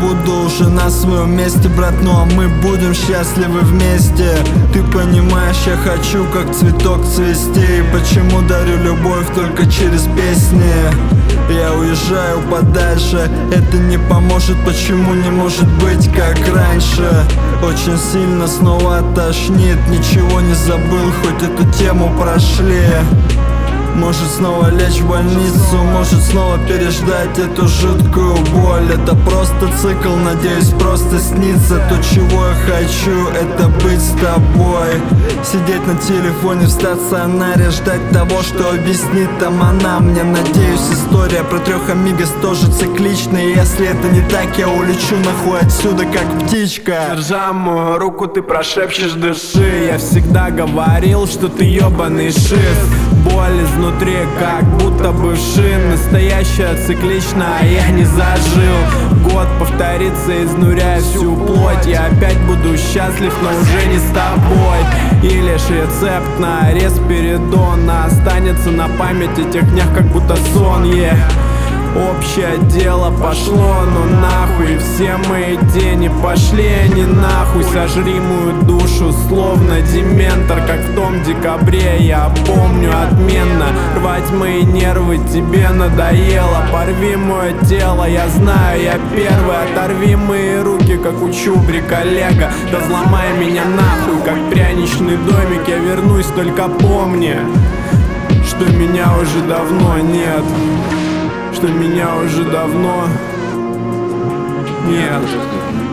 буду уже на своем месте, брат, ну а мы будем счастливы вместе. Ты понимаешь, я хочу как цветок цвести. Почему дарю любовь только через песни? Я уезжаю подальше, это не поможет. Почему не может быть как раньше? Очень сильно снова тошнит, ничего не забыл, хоть эту тему прошли. Может снова лечь в больницу, может снова переждать эту жуткую боль. Это просто цикл, надеюсь, просто снится. То, чего я хочу, это быть с тобой. Сидеть на телефоне в стационаре, ждать того, что объяснит там она мне. Надеюсь, история про 3 амигос тоже цикличная. Если это не так, я улечу нахуй отсюда, как птичка. Держа мою руку, ты прошепчешь дыши. Я всегда говорил, что ты ёбаный шиз. Боль изнутри, как будто бы шин. Настоящая цикличная, а я не зажил. Год повторится, изнуряя всю плоть. Я опять буду счастлив, но уже не с тобой. И лишь рецепт на респиридона останется на память о тех днях, как будто сон, Общее дело пошло, но нахуй. Все мои тени пошли, они нахуй. Сожри мою душу, словно дементор, как в том декабре. Я помню отменно. Рвать мои нервы тебе надоело. Порви мое тело, я знаю, я первый. Оторви мои руки, как у Чубрика Лего. Разломай меня нахуй, как пряничный домик. Я вернусь, только помни, что меня уже давно нет. Что меня уже давно нет.